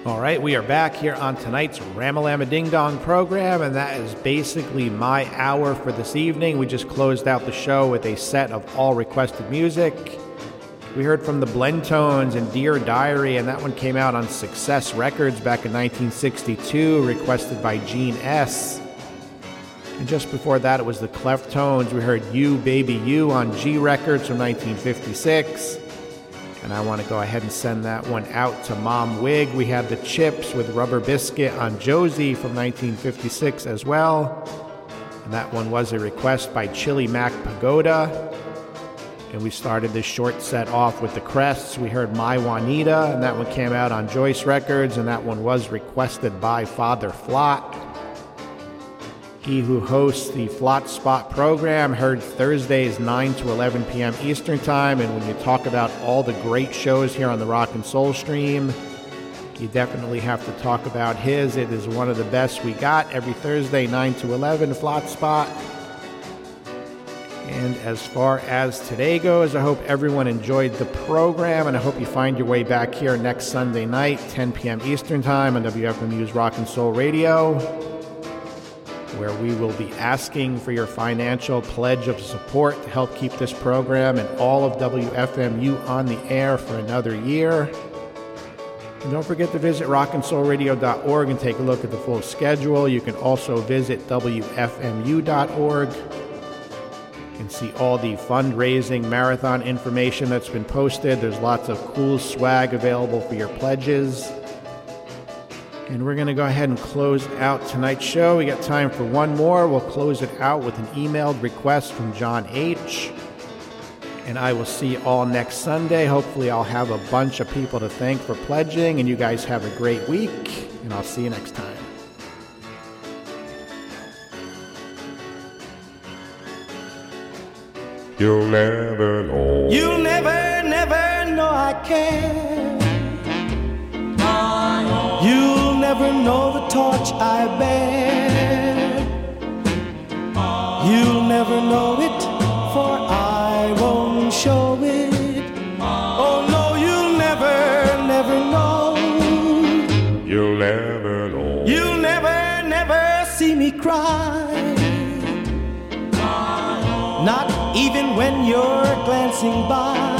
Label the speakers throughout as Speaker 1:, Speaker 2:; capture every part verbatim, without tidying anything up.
Speaker 1: All right, we are back here on tonight's Ramalama Ding Dong program, and that is basically my hour for this evening. We just closed out the show with a set of all requested music. We heard from the Blendtones and Dear Diary, and that one came out on Success Records back in nineteen sixty-two, requested by Gene S. And just before that, it was the Cleftones. We heard You, Baby You on G Records from nineteen fifty-six. And I want to go ahead and send that one out to Mom Wig. We had the Chips with Rubber Biscuit on Josie from nineteen fifty-six as well. And that one was a request by Chili Mac Pagoda. And we started this short set off with the Crests. We heard My Juanita, and that one came out on Joyce Records, and that one was requested by Father Flott. He who hosts the Flott Spot program heard Thursdays nine to eleven p.m. Eastern Time, and when you talk about all the great shows here on the Rock and Soul Stream, you definitely have to talk about his. It is one of the best we got every Thursday, nine to eleven, Flott Spot. And as far as today goes, I hope everyone enjoyed the program, and I hope you find your way back here next Sunday night, ten p.m. Eastern Time on W F M U's Rock and Soul Radio, where we will be asking for your financial pledge of support to help keep this program and all of W F M U on the air for another year. And don't forget to visit rock and soul radio dot org and take a look at the full schedule. You can also visit W F M U dot org and see all the fundraising marathon information that's been posted. There's lots of cool swag available for your pledges. And we're going to go ahead and close out tonight's show. We got time for one more. We'll close it out with an emailed request from John H. And I will see you all next Sunday. Hopefully I'll have a bunch of people to thank for pledging, and you guys have a great week, and I'll see you next time.
Speaker 2: You'll never know.
Speaker 3: You'll never, never know I care. You'll never know the torch I bear. You'll never know it, for I won't show it. Oh no, you'll never, never know.
Speaker 2: You'll never know.
Speaker 3: You'll never, never see me cry. Not even when you're glancing by.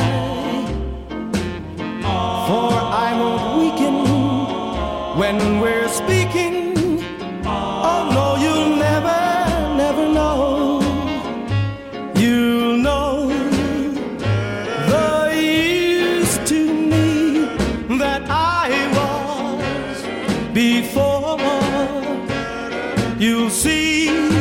Speaker 3: For I won't weaken when we're speaking. Oh no, you'll never, never know. You'll know the use to me that I was before. You'll see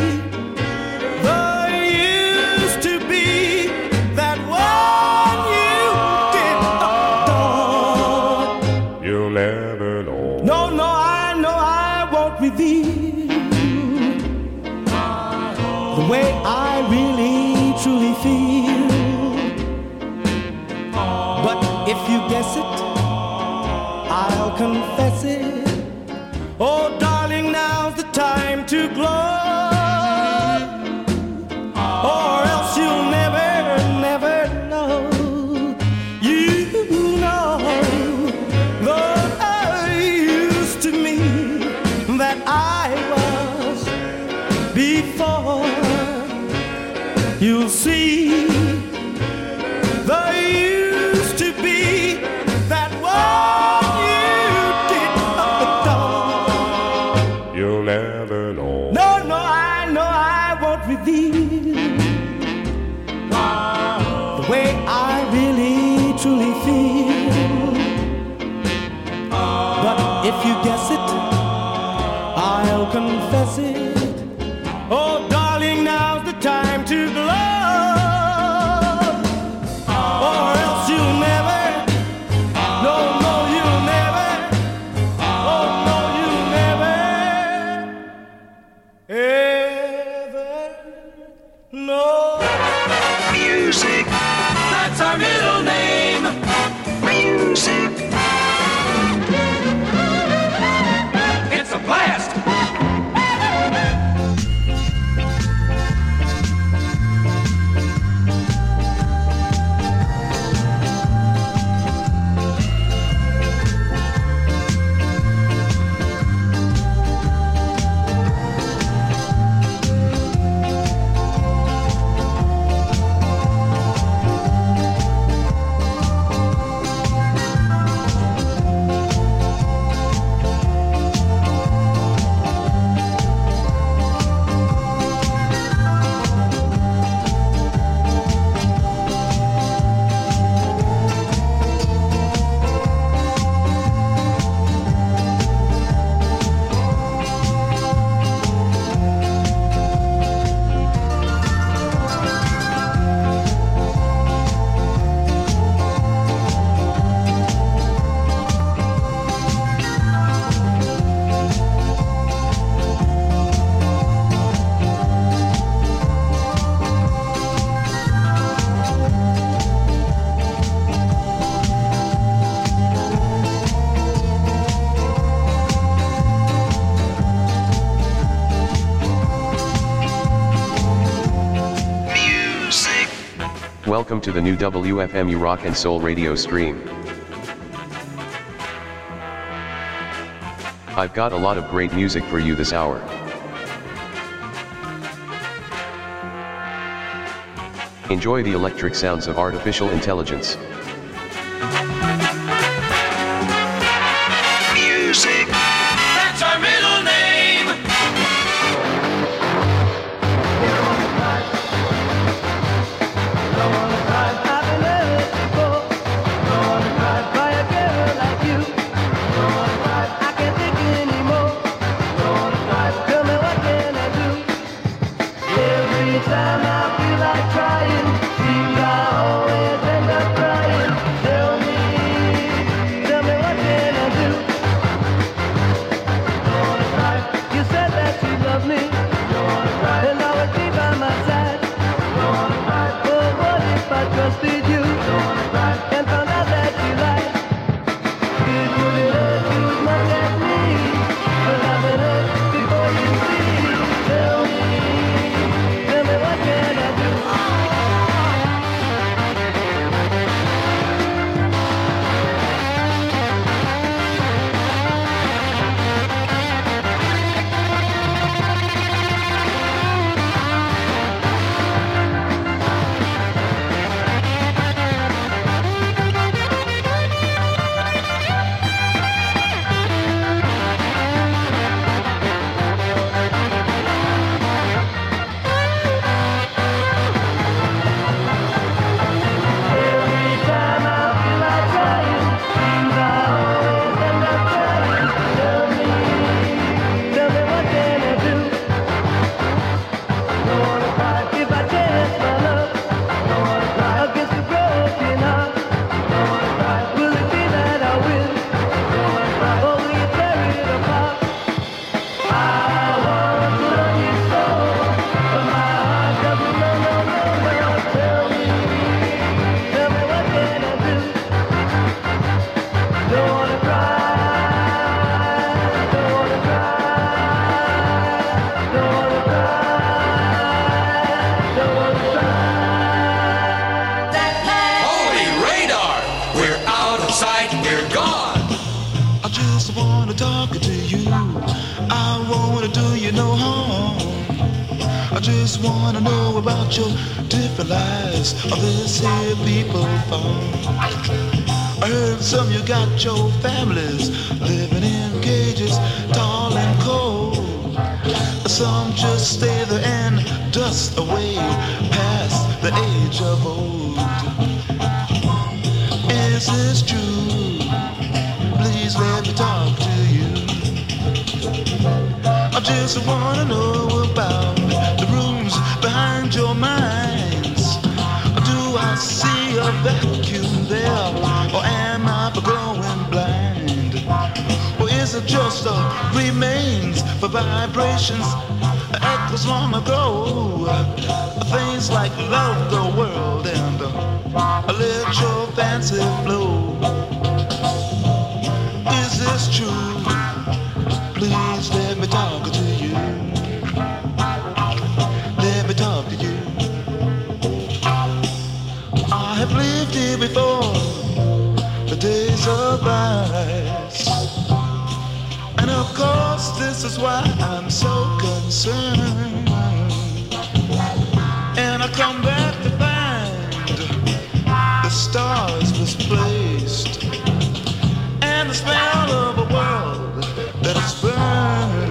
Speaker 3: way I really truly feel. But if you guess it, I'll confess it. Oh darling, now's the time to glow, or else you'll never, never know. You know the use to me that I was before. You'll see the used to be that what you did at the door.
Speaker 2: You'll never know.
Speaker 3: No, no, I know I won't reveal the way I really truly feel. But if you guess it, I'll confess it. Oh, darling, now's the time to glow.
Speaker 4: Welcome to the new W F M U Rock and Soul radio stream. I've got a lot of great music for you this hour. Enjoy the electric sounds of artificial intelligence.
Speaker 5: Music, that's our middle name.
Speaker 6: Some you got your families living in cages, tall and cold. Some just stay there and dust away past the age of old. Is this true? Please let me talk to you. I just wanna know about the rooms behind your minds. Do I see a vacuum there, or am I going blind? Or is it just a remains for vibrations, echoes long ago? Things like love the world and uh, let your fancy flow. Is this true? Please let me talk to you. Let me talk to you. I have lived here before, the days of ice. And of course this is why I'm so concerned. And I come back to find the stars misplaced, and the smell of a world that is burned.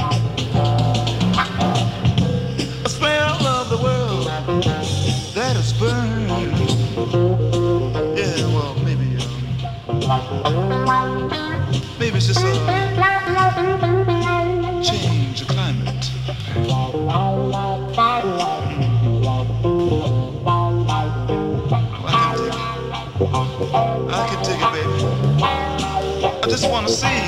Speaker 6: A smell of the world that is burned. Yeah, well, maybe, um, maybe it's just a change of climate. I can take it, baby. I just wanna see.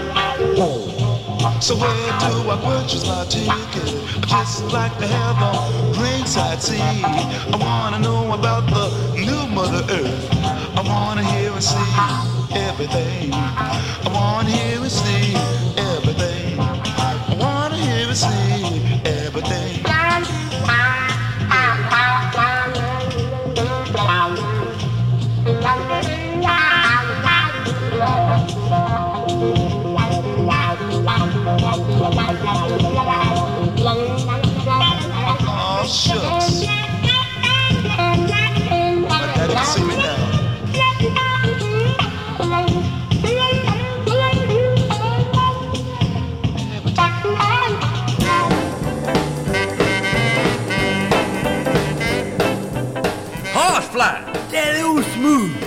Speaker 6: So where do I purchase my ticket? I just like to have a ringside seat. I wanna know about the new Mother Earth. I wanna hear and see everything. I wanna hear and see everything. I wanna hear and see everything.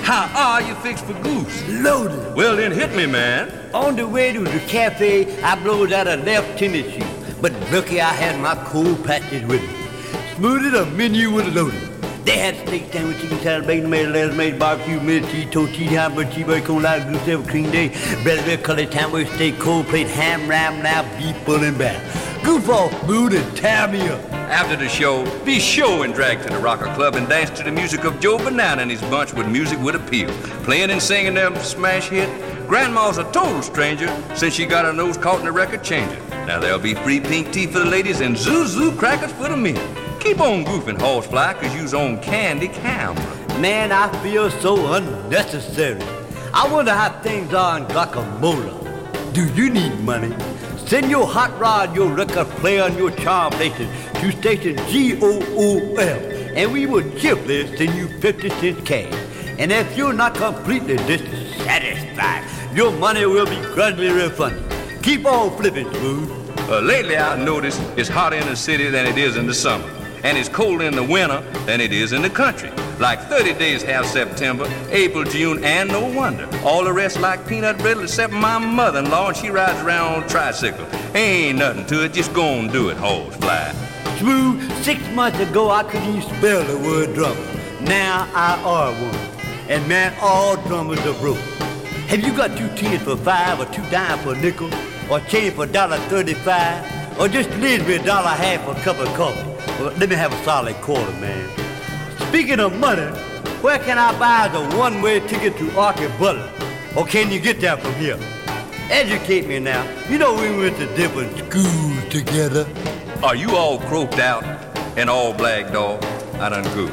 Speaker 7: How are you fixed for goose?
Speaker 8: Loaded.
Speaker 7: Well, then hit me, man.
Speaker 8: On the way to the cafe, I blows out a left tennis shoe. But lucky I had my cold patches with me. Smoothed a menu was loaded. They had steak sandwich, chicken salad, bacon, tomato, lettuce, made barbecue, meat, cheese, toast, cheese, hamburger, cheeseburger, cone, live, goose, ever cream day, bread, bread, colored, sandwich, steak, cold plate, ham, ram, now beef, bull, and batter. Goof off, smooth, and tie me up.
Speaker 7: After the show, be sure and drag to the Rocker Club and dance to the music of Joe Banana and his bunch with music with appeal. Playing and singing them smash hit. Grandma's a total stranger since she got her nose caught in the record changer. Now there'll be free pink tea for the ladies and zoo-zoo crackers for the men. Keep on goofing, Horsefly, cause you's on Candy Camera.
Speaker 8: Man, I feel so unnecessary. I wonder how things are in Guacamole. Do you need money? Send your hot rod, your record player, and your charm places to station G O O L, and we will cheerfully send you fifty cents cash. And if you're not completely dissatisfied, your money will be gradually refunded. Keep on flipping, Smooth.
Speaker 7: Uh, lately, I've noticed it's hotter in the city than it is in the summer, and it's colder in the winter than it is in the country. Like thirty days have September, April, June, and no wonder. All the rest like peanut brittle except my mother-in-law, and she rides around on a tricycle. Ain't nothing to it, just go and do it, Horsefly.
Speaker 8: Smooth, six months ago I couldn't even spell the word drummer. Now I are one. And man, all drummers are broke. Have you got two tens for five, or two dimes for a nickel, or change for a dollar thirty-five, or just leave me a dollar half for a cup of coffee? Well, let me have a solid quarter, man. Speaking of money, where can I buy the one-way ticket to Archie Butler? Or can you get that from here? Educate me now. You know we went to different schools together.
Speaker 7: Are you all croaked out and all black dog? I done goofed.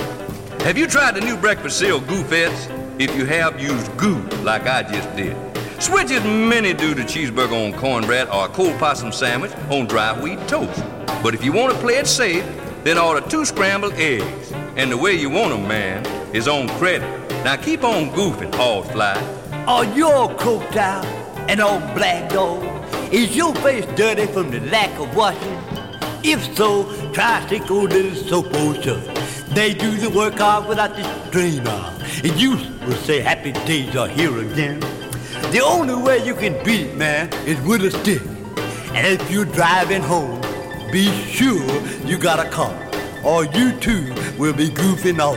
Speaker 7: Have you tried the new breakfast cereal Goofettes? If you have, use goo like I just did. Switch as many do to cheeseburger on cornbread or a cold possum sandwich on dry wheat toast. But if you want to play it safe, then order two scrambled eggs. And the way you want them, man, is on credit. Now keep on goofing, Horsefly.
Speaker 8: Are you all croaked out and all black dog? Is your face dirty from the lack of washing? If so, try stick old little soap old shirt. They do the work hard without the strain on. And you will say happy days are here again. The only way you can beat it, man, is with a stick. And if you're driving home, be sure you got a car, or you too will be goofing off.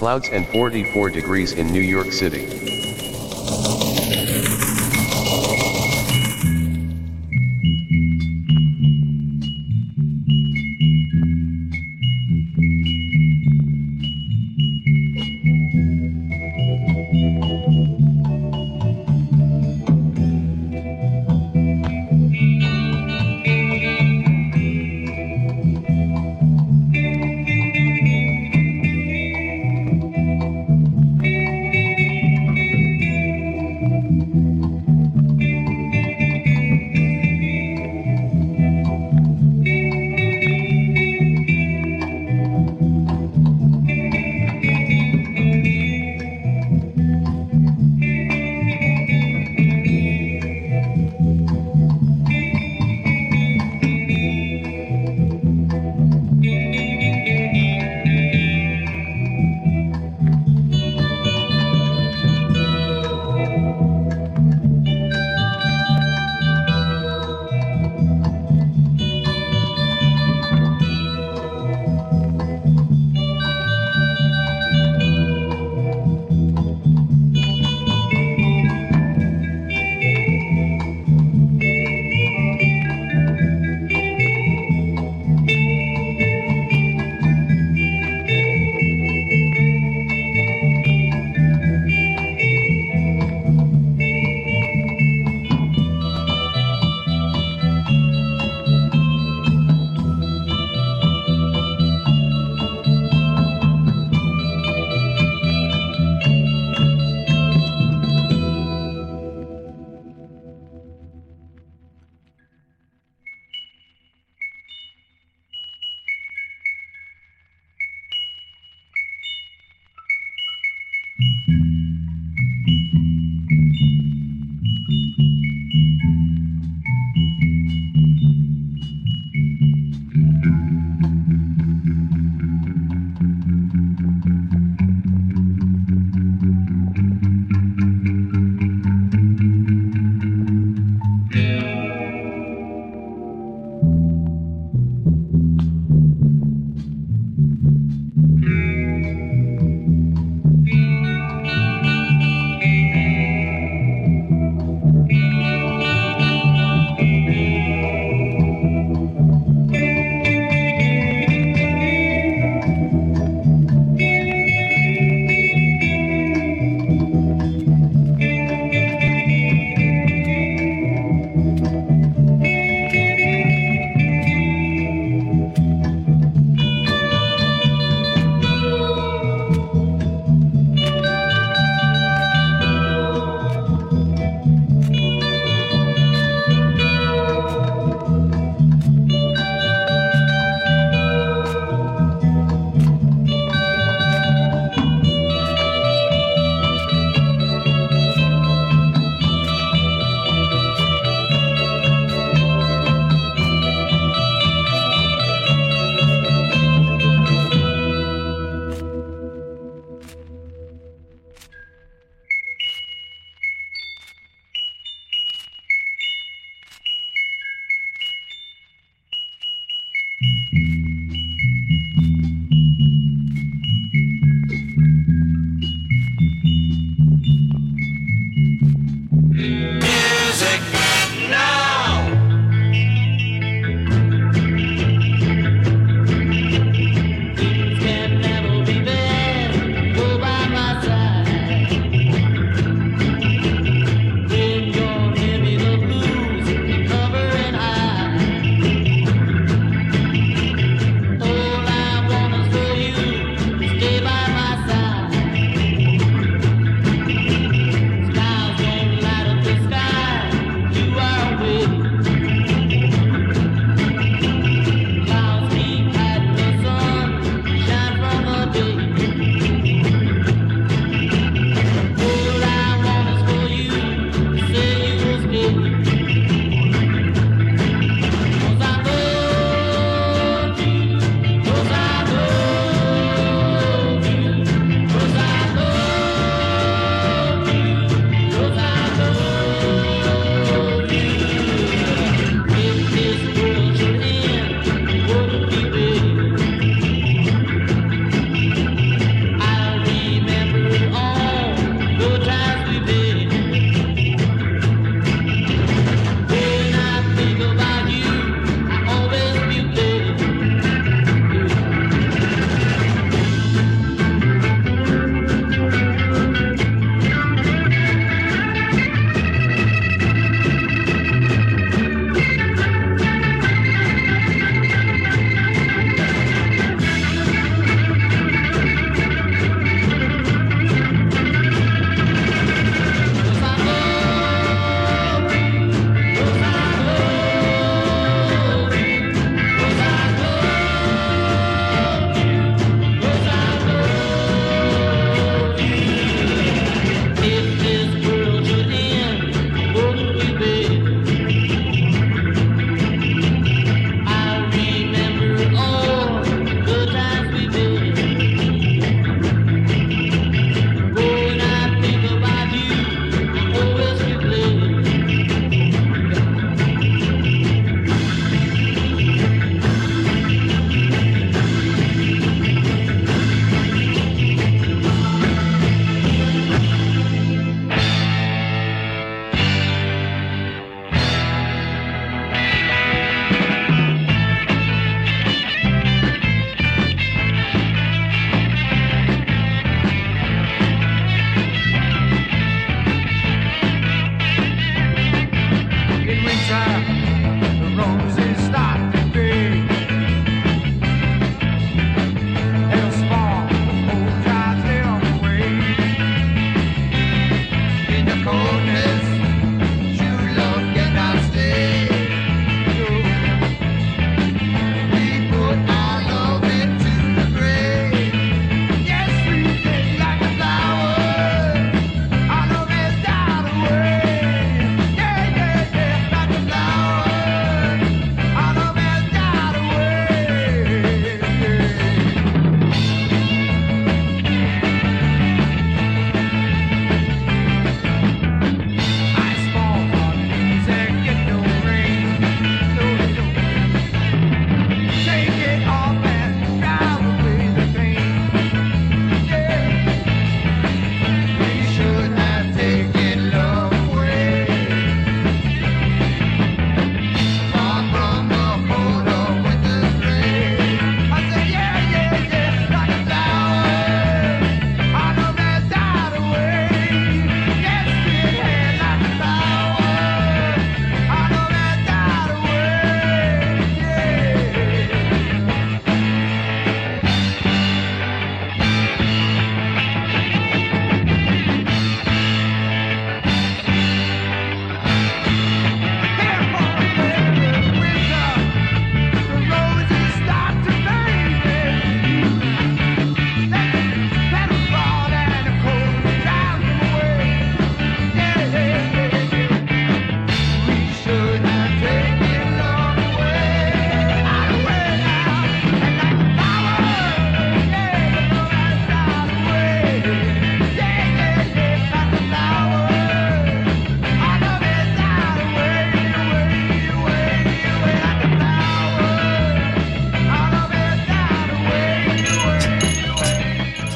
Speaker 4: Clouds and forty-four degrees in New York City.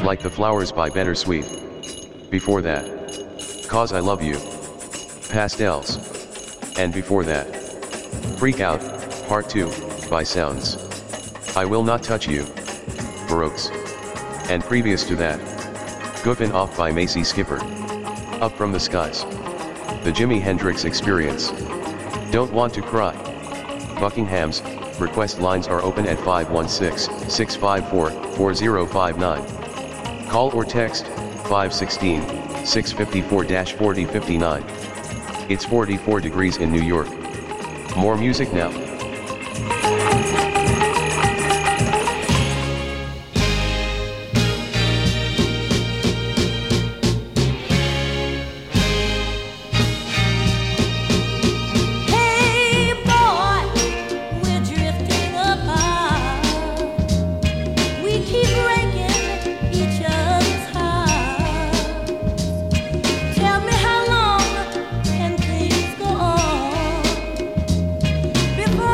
Speaker 4: Like the Flowers by Bittersweet. Before that, Cause I Love You, Pastels. And before that, Freak Out, Part two, by Sounds. I Will Not Touch You, Baroques. And previous to that, Goofin' Off by Macy Skipper. Up from the Skies. The Jimi Hendrix Experience. Don't Want to Cry. Buckingham's. Request lines are open at five one six, six five four, four zero five nine. Call or text five one six, six five four, four zero five nine. It's forty-four degrees in New York. More music now.
Speaker 9: Before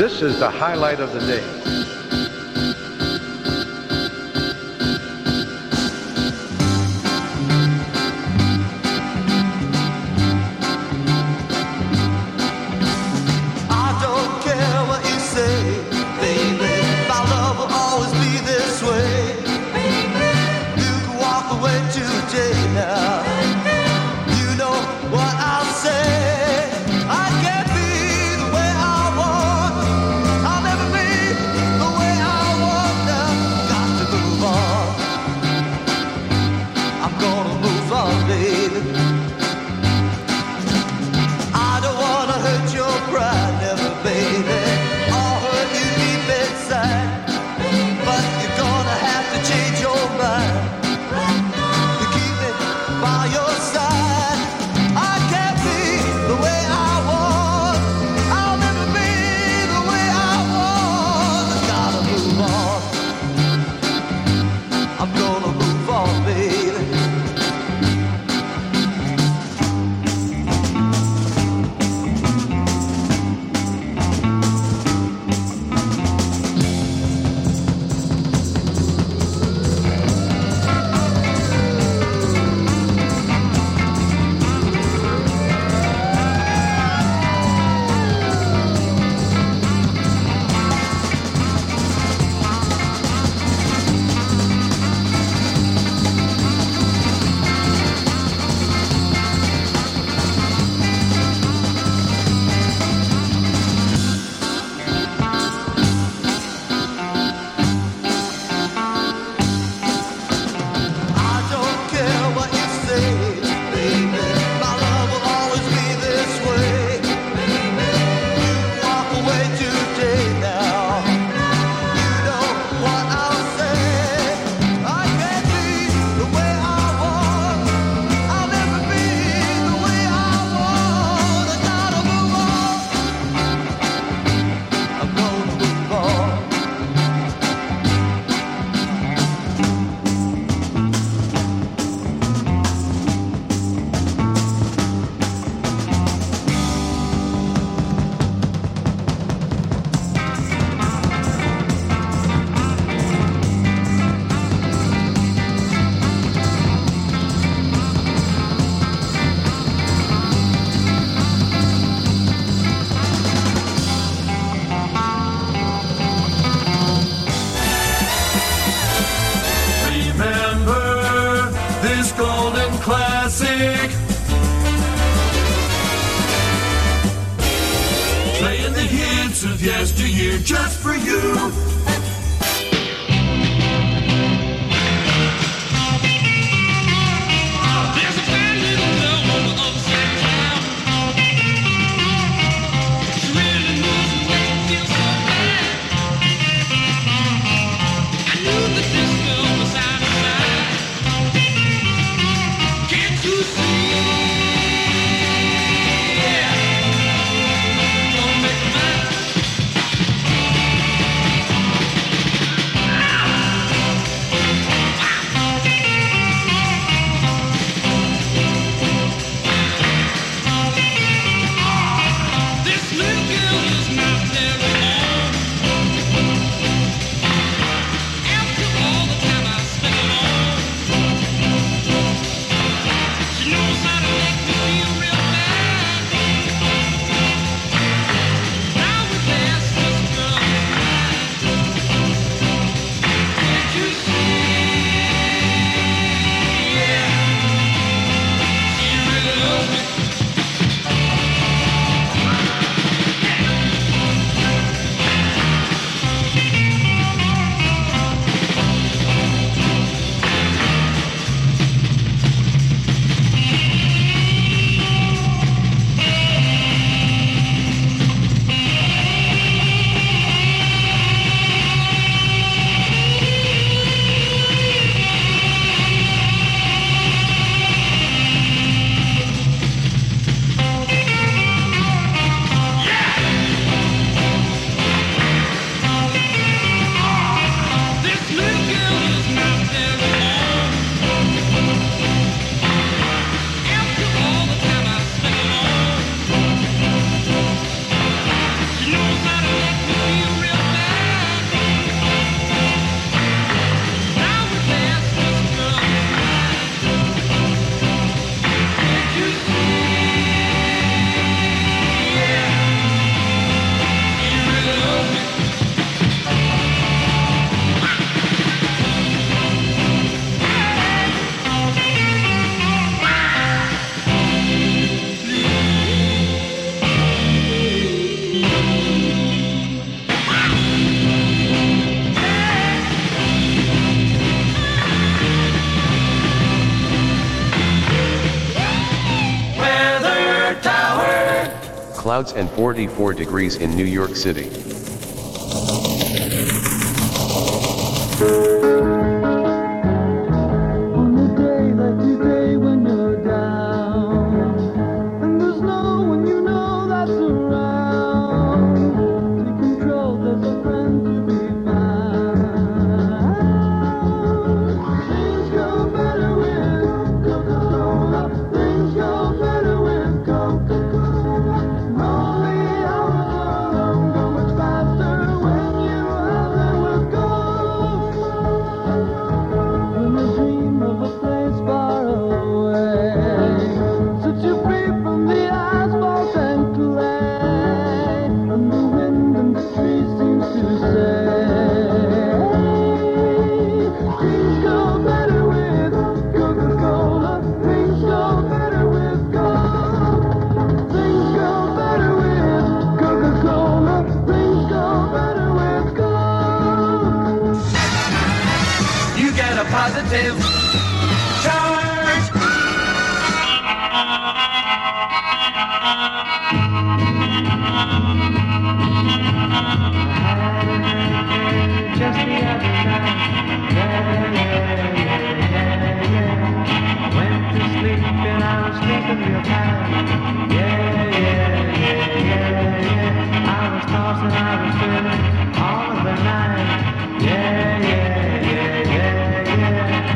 Speaker 9: This is the highlight of the day.
Speaker 5: Classic. Playing the hits of yesteryear just for you.
Speaker 4: Clouds and forty-four degrees in New York City.
Speaker 5: Positive charge.
Speaker 3: Just the other night, yeah, yeah, yeah, yeah, yeah. I went to sleep and I was sleeping real tight. Yeah, yeah, yeah, yeah, yeah. I was tossing, I was turning all of the night. Yeah, yeah, yeah, yeah, yeah.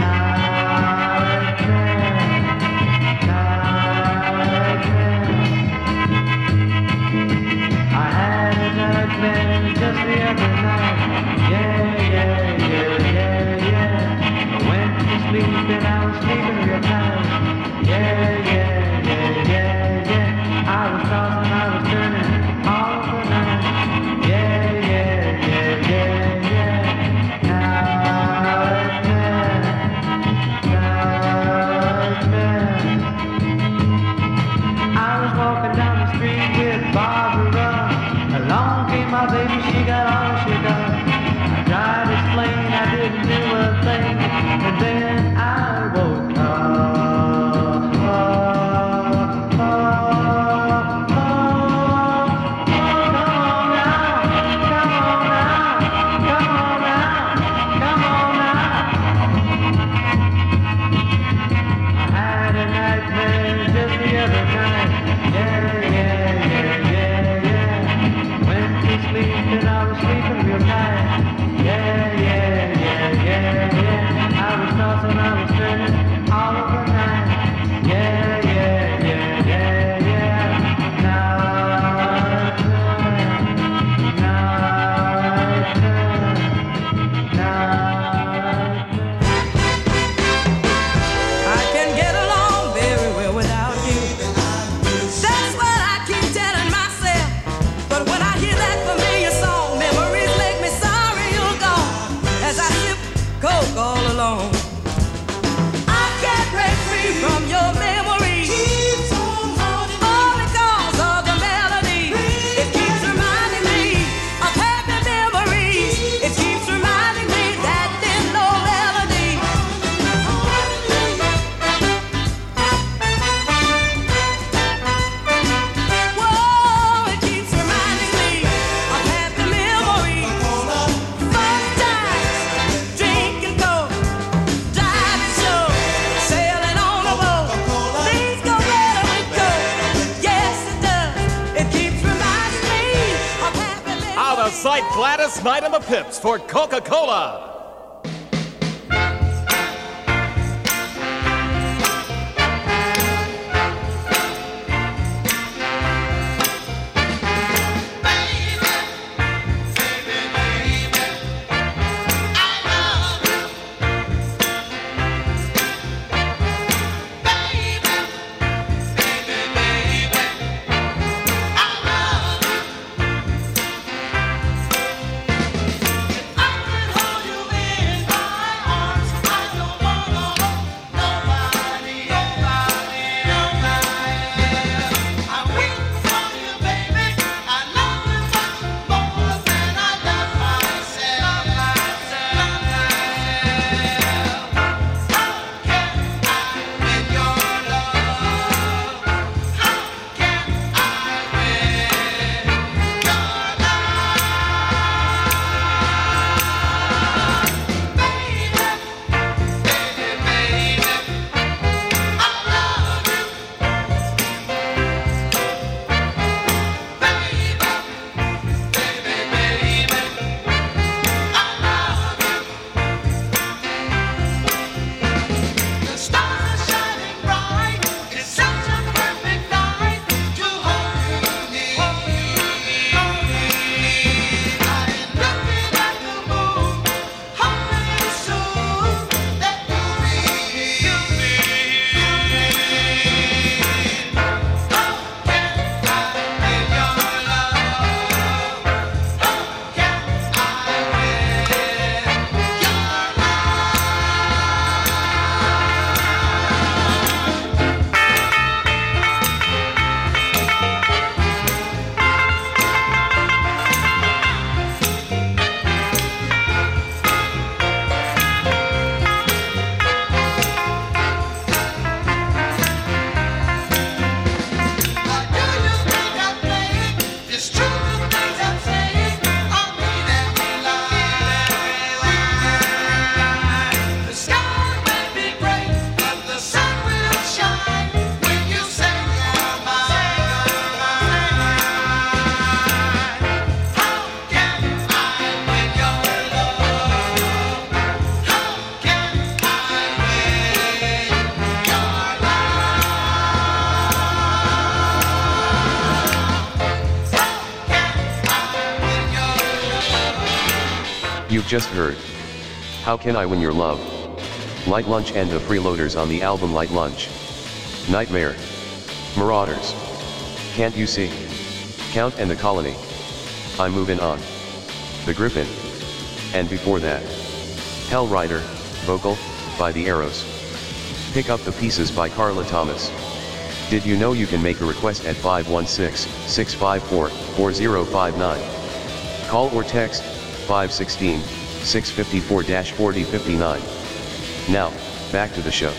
Speaker 3: Just the other night, yeah, yeah, yeah, yeah, yeah. I went to sleep and I was sleeping real tight. Yeah, yeah, yeah, yeah, yeah. I was tossing, I was turning all the night. Yeah, yeah, yeah, yeah, yeah. Nightmare, nightmare. I was walking down the street with Barbara. Along came my baby, she got all she done. I tried to explain, I didn't do a thing, and then I woke up. Oh, oh, oh, oh, oh. Come on now, come on now, come on now, come on now. I had a nightmare just the other night. Yeah, yeah, yeah, yeah, yeah. Sleep and I was sleeping real tight. Yeah, yeah, yeah, yeah, yeah. I was tossing, I was turning all of the night. Yeah, yeah, yeah, yeah, yeah. Nightmare, nightmare, nightmare.
Speaker 9: I can get along very well without you. That's what I keep telling myself. But when I hear that familiar song, memories make me sorry you're gone. As I sip coke all alone, I can't break free from your memory. All because of the melody. It keeps reminding me of happy memories. It keeps reminding me that there's no melody. Whoa, it keeps reminding me of happy memories. Fun times, drinking coke, driving slow, sailing on a boat. Things go better with coke. Yes, it does. It keeps reminding me of happy memories.
Speaker 10: Out of sight, Gladys Knight and the Pips for Coca-Cola.
Speaker 5: I can hold you
Speaker 4: You've just heard How Can I Win Your Love? Light Lunch and the Freeloaders on the album Light Lunch. Nightmare. Marauders. Can't You See? Count and the Colony. I'm Moving On. The Griffin. And before that, Hell Rider, vocal, by The Arrows. Pick Up the Pieces by Carla Thomas. Did you know you can make a request at five one six, six five four, four zero five nine? Call or text five one six, six five four, four zero five nine. Now, back to the show.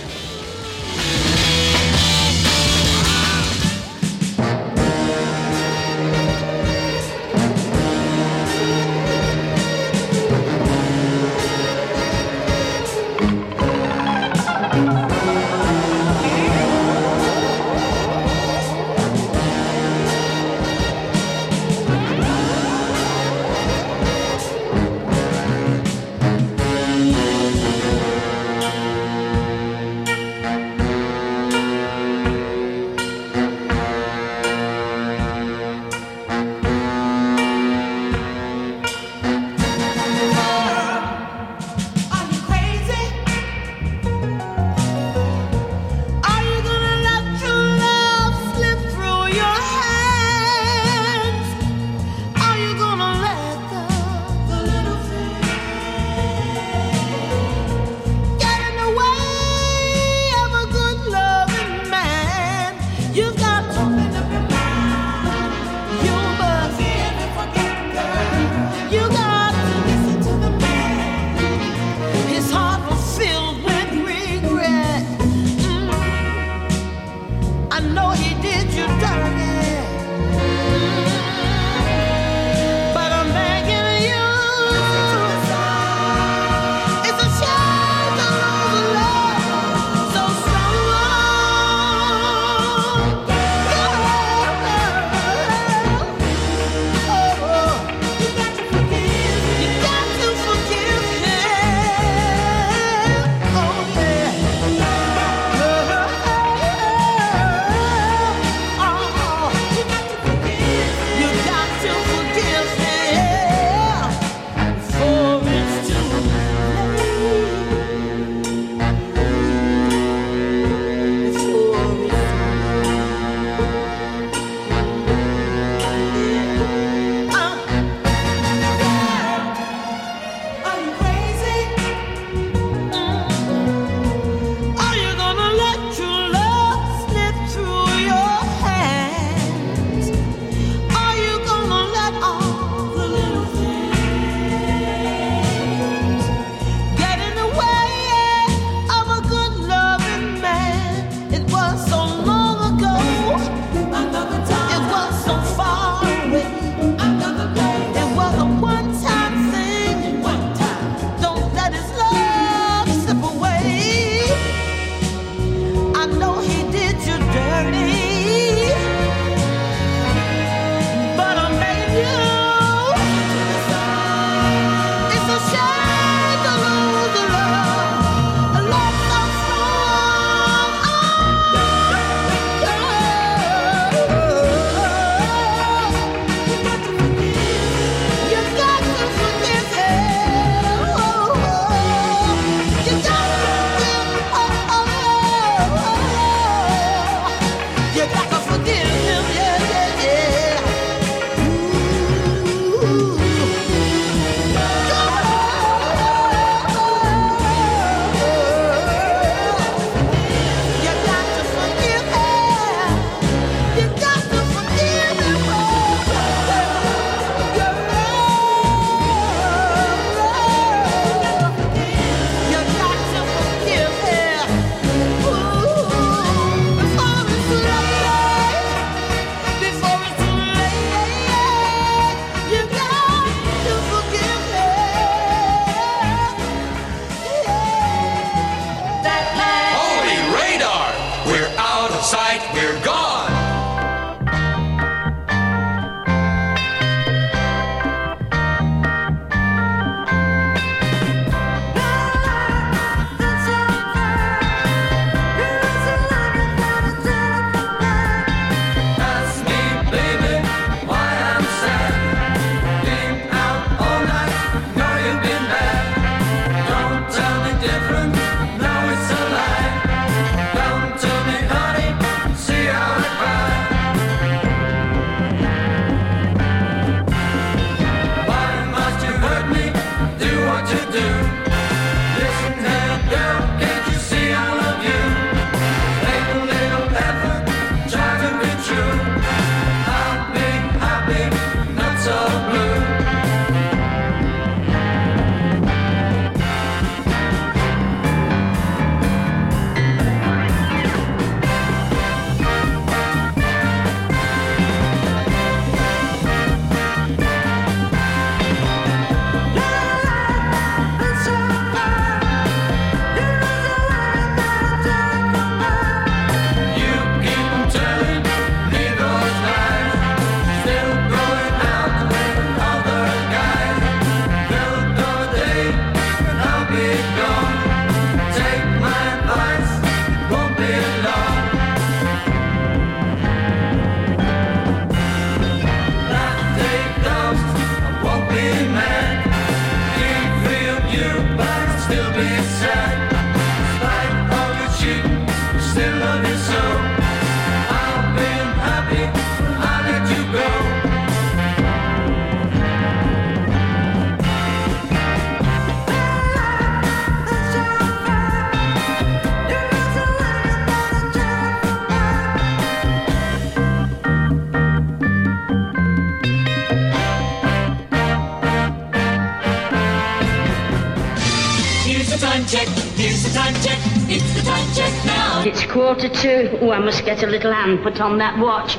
Speaker 5: check. Here's the time check. It's the time check now.
Speaker 11: It's quarter to. Oh, I must get a little hand put on that watch.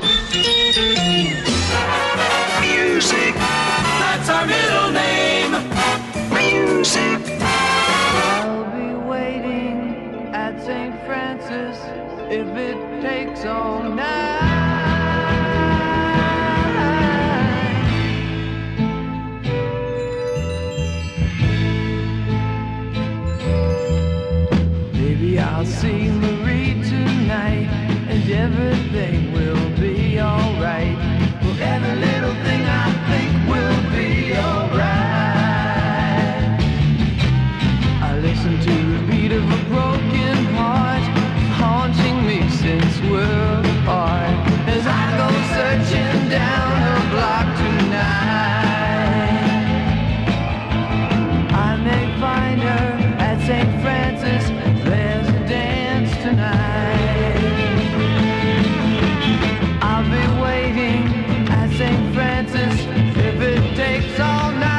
Speaker 5: Music. That's our middle name. Music.
Speaker 3: I'll be waiting at Saint Francis if it takes all night. Maybe I'll see Marie tonight and everything will be alright. Well, every little thing I think will be alright. I listen to the beat of a broken heart haunting me since we're apart. As I go searching down the block tonight, I may find her at Saint Francis. There's a dance tonight. I'll be waiting at Saint Francis if it takes all night.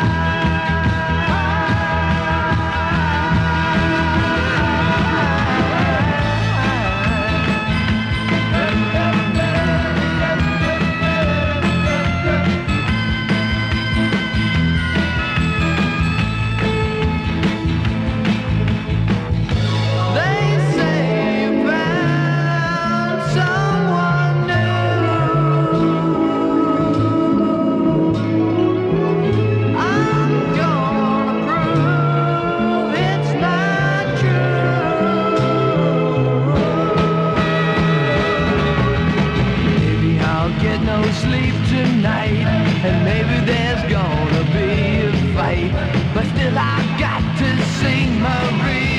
Speaker 3: Sleep tonight, and maybe there's gonna be a fight, but still I got to sing Marie.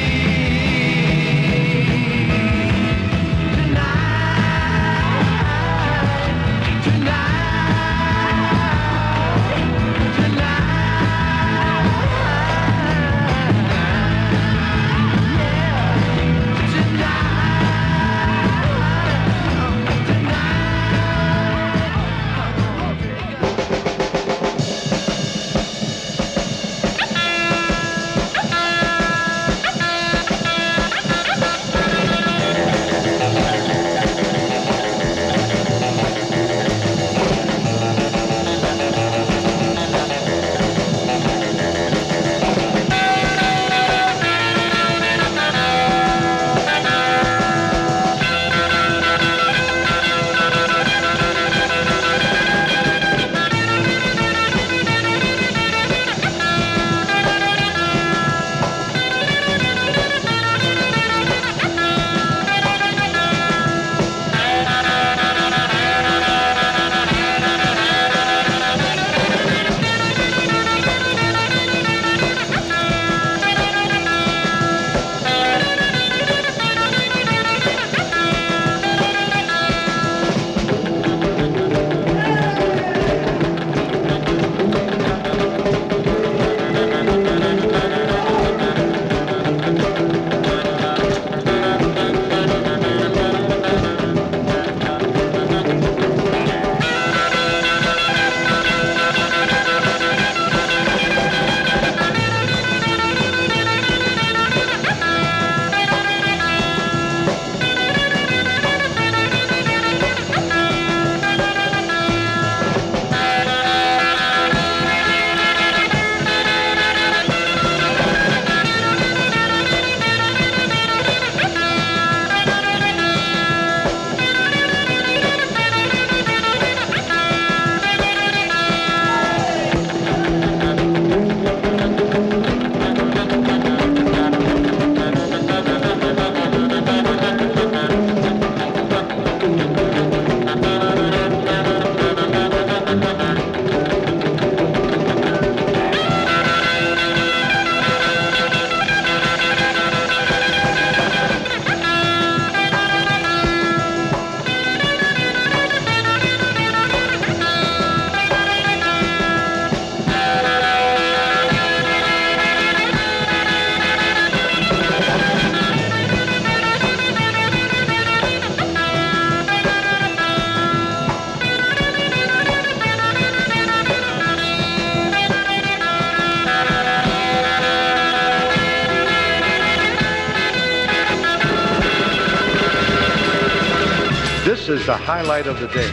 Speaker 12: is the highlight of the day.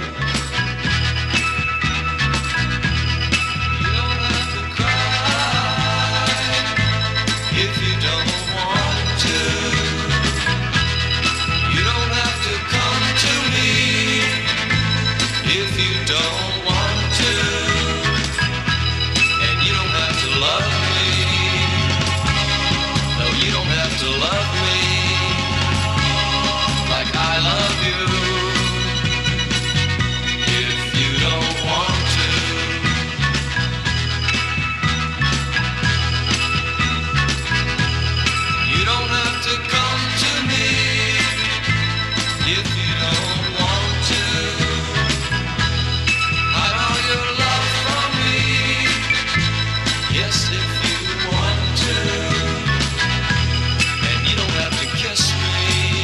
Speaker 6: If you don't want to, you don't have to come to me. If you don't want to, and you don't have to love me. No, you don't have to love me like I love you. If you don't want to. You don't have to come to me if you don't want to. Hide all your love from me. Yes, if you want to. And you don't have to kiss me.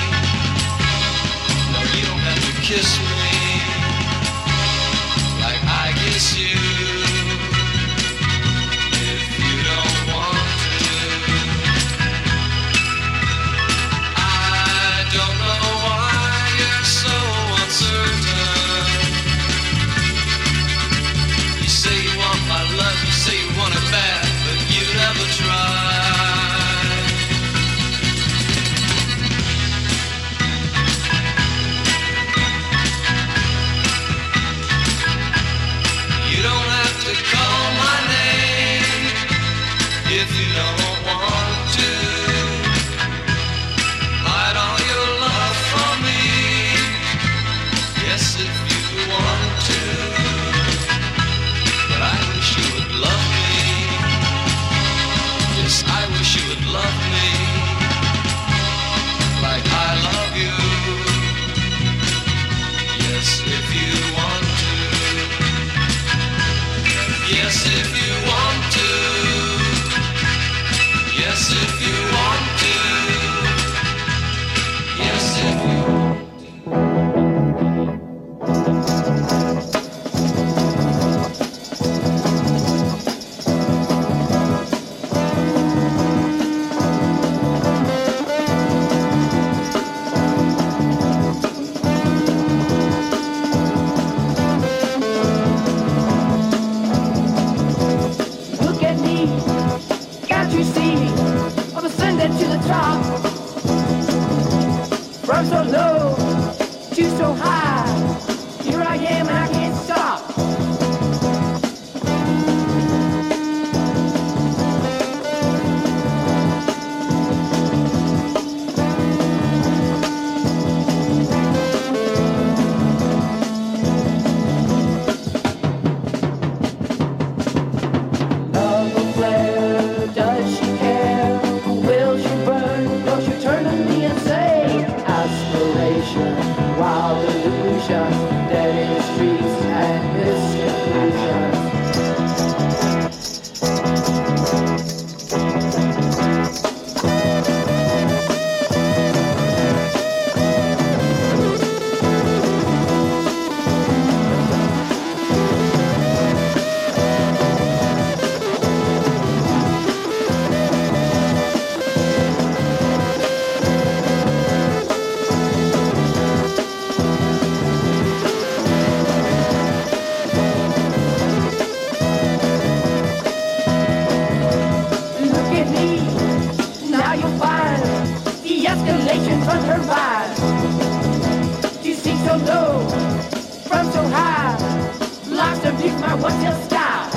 Speaker 6: No, you don't have to kiss me like I kiss you. If you don't want to. I don't know why you're so uncertain. You say you want my love, you say you want it bad, but you never tried. You don't have to call my name if you don't want to. Hide all your love from me. Yes, if you want to. But I wish you would love me. Yes, I wish you would love me like I love you. Yes, if you want to. Yes, if you want to. Yes, if you want to. Yes, if you
Speaker 9: Look at me, can't you see? I'm ascending to the top. From so low to so high, here I am and I can't stop. Love will flare, does she care? Will she burn? Will she turn on me and say, aspiration, wild illusion, dead in streets and misconfusion. Look at me, now you'll find the escalation from her mind. She seems so low, from so high, lost beneath my one-tailed sky.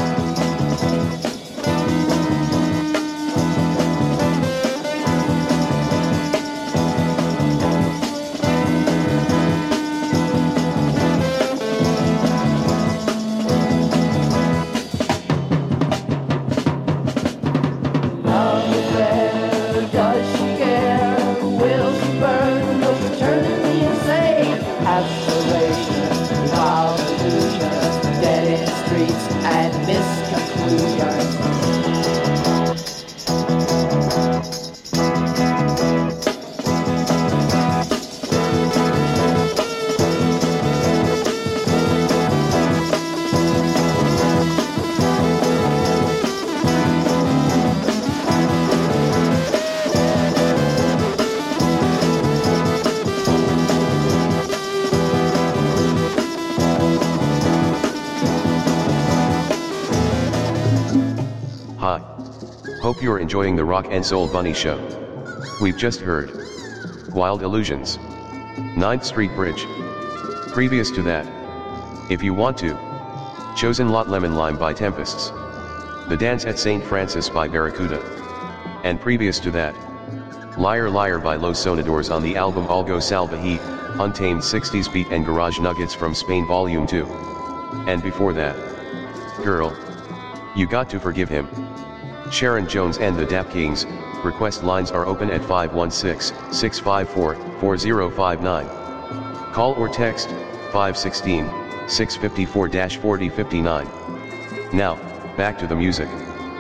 Speaker 9: Love is there, does she care? Will she burn? Will she turn to me and say, aspiration, wild illusion, dead in streets and misconfusion.
Speaker 4: Hi. Hope you're enjoying the Rock and Soul Bunny Show. We've just heard Wild Illusions, ninth Street Bridge. Previous to that, If You Want To, Chosen Lot Lemon Lime by Tempests, The Dance at Saint Francis by Barracuda. And previous to that, Liar Liar by Los Sonadores on the album Algo Salvaje, Untamed sixties Beat and Garage Nuggets from Spain Volume two. And before that, Girl, You Got to Forgive Him, Sharon Jones and the Dap Kings. Request lines are open at five one six, six five four, four zero five nine. Call or text five one six, six five four, four zero five nine. Now, back to the music.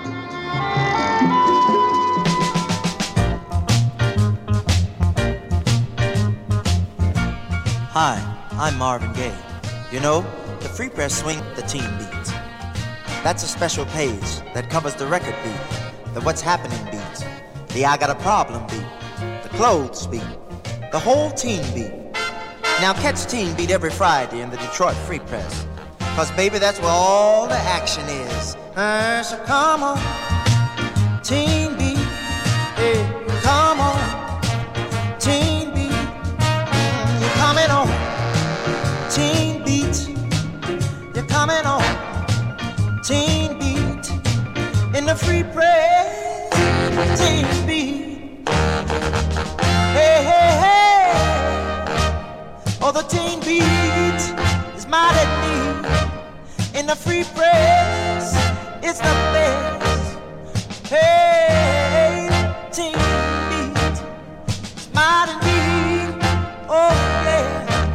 Speaker 12: Hi, I'm Marvin Gaye. You know, the Free Press swing the teen beats. That's a special page that covers the record beat, the What's Happening beats, the I Got a Problem beat, the Clothes beat, the whole teen beat. Now catch Teen Beat every Friday in the Detroit Free Press, cause baby, that's where all the action is. Uh, so come on, Teen Beat, hey, come on, Teen Beat, you're coming on, Teen Beat, you're coming on, Teen Beat, in the Free Press, Teen Beat, hey, hey, hey. Oh, the teen beat is mad at me. In the Free Press, it's the best. Hey, teen beat is mad at me. Oh, yeah.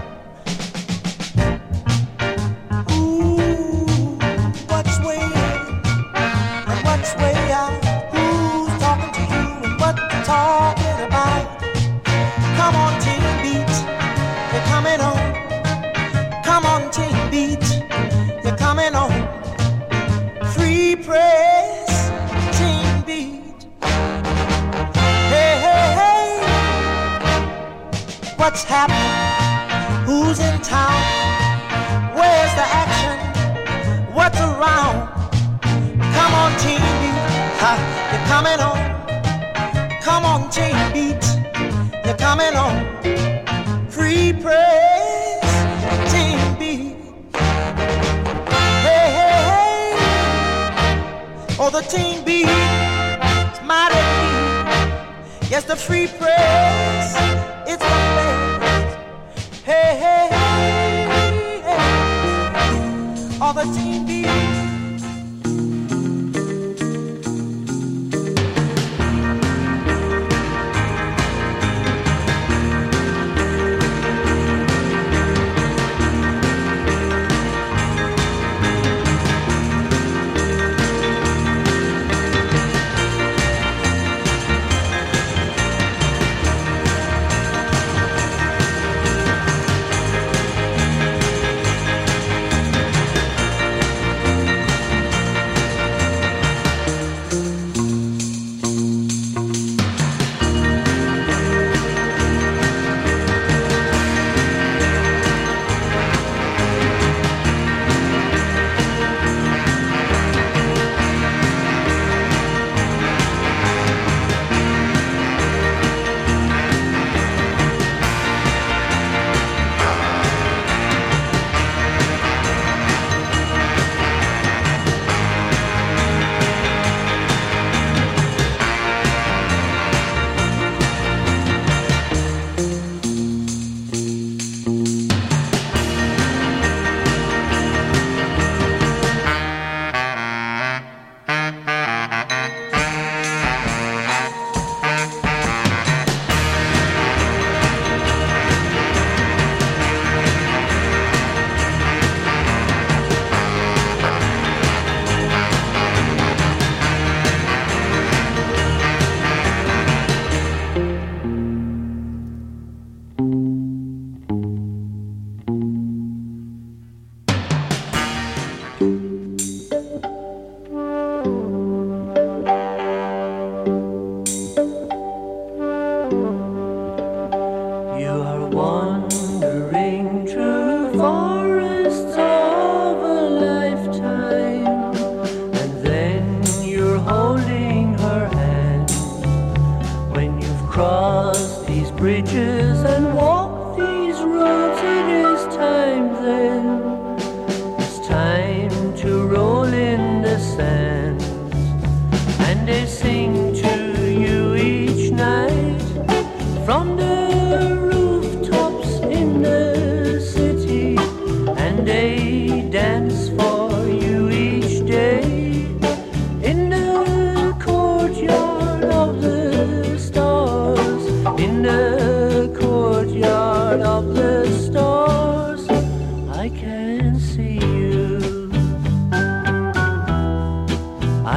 Speaker 12: Ooh, what's way in and what's way out? Who's talking to you and what they're talking about? Come on, teen beat. You're coming on, come on, Teen Beat, you're coming on, Free Press, Teen Beat, hey, hey, hey, what's happening, who's in town, where's the action, what's around, come on, Teen Beat, ha, you're coming on, come on, Teen Beat, you're coming on, Free Press, Teen Beat. Hey, hey, hey. Oh, the Teen Beat is mighty beat. Yes, the Free Press, it's the best. Hey, hey, hey, hey. Oh, the Teen Beat.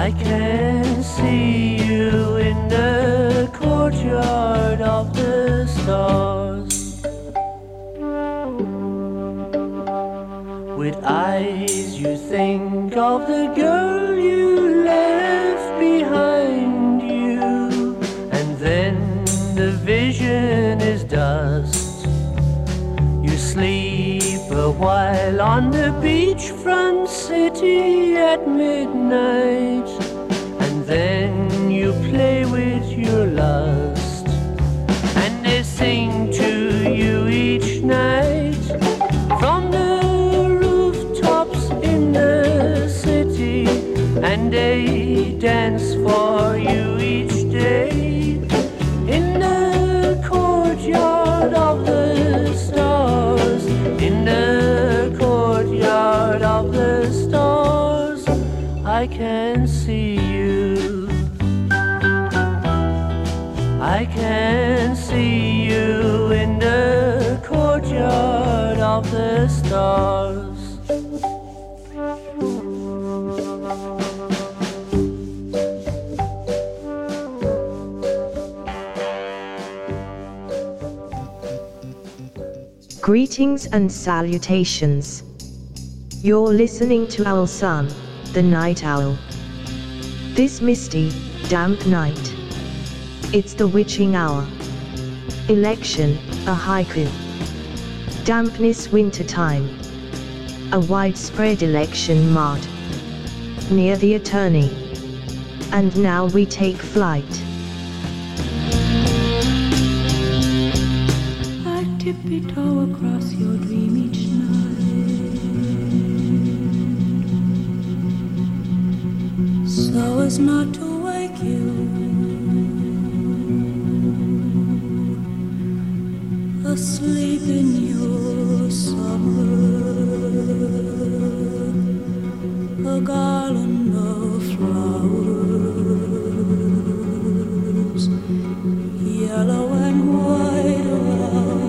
Speaker 3: I can see you in the courtyard of the stars, with eyes you think of the girl you left behind you, and then the vision is dust. You sleep a while on the beachfront city at midnight, and then you play with your lust, and they sing to you each night from the rooftops in the city, and they dance for you each day in the courtyard of the stars, in the courtyard of the stars. I can see you, I can see you in the courtyard of the stars.
Speaker 13: Greetings and salutations. You're listening to Owl Sun, the Night Owl. This misty, damp night, it's the witching hour. Election, a haiku. Dampness wintertime, a widespread election mud. Near the attorney. And now we take flight.
Speaker 14: Tippy-toe across your dream each night, so as not to wake you. Asleep in your summer, a garland of flowers, yellow and white around.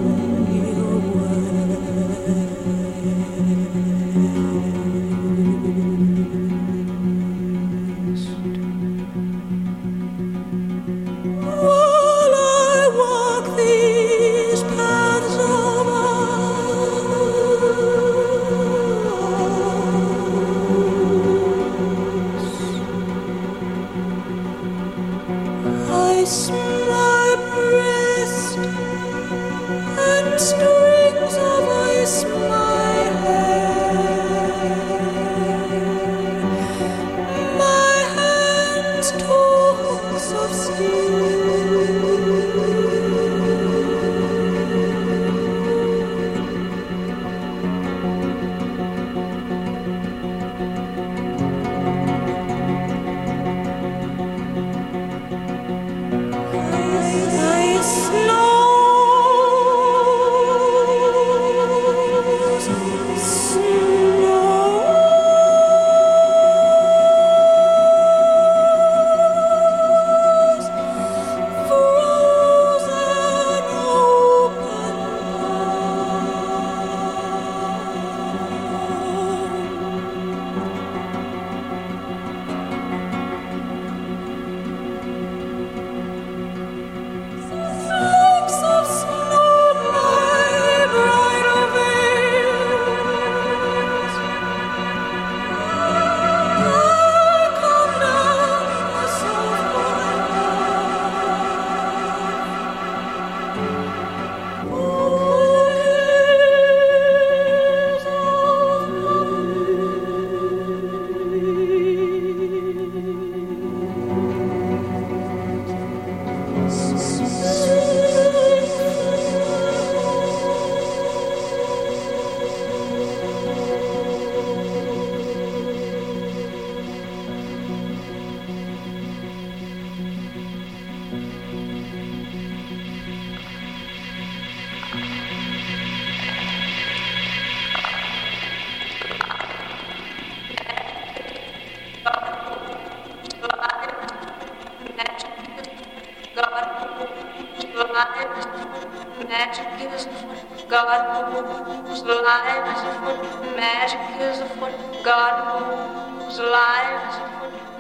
Speaker 9: Magic is afoot, God moves, life is afoot. Magic is afoot, God moves, life is afoot.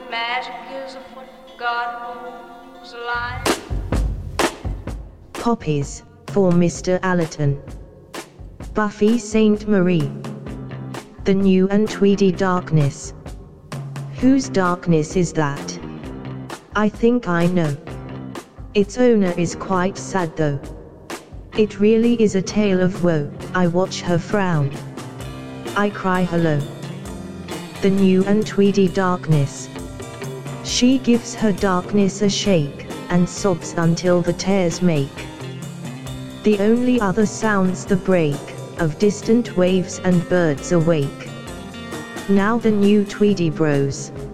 Speaker 15: magic is afoot, God knows alive.
Speaker 13: Poppies, for Mister Allerton. Buffy Saint Marie. The New and Tweedy Darkness. Whose darkness is that? I think I know. Its owner is quite sad though. It really is a tale of woe. I watch her frown. I cry hello. The New and Tweedy Darkness. She gives her darkness a shake, and sobs until the tears make. The only other sounds the break of distant waves and birds awake. Now the new Tweedy Bros.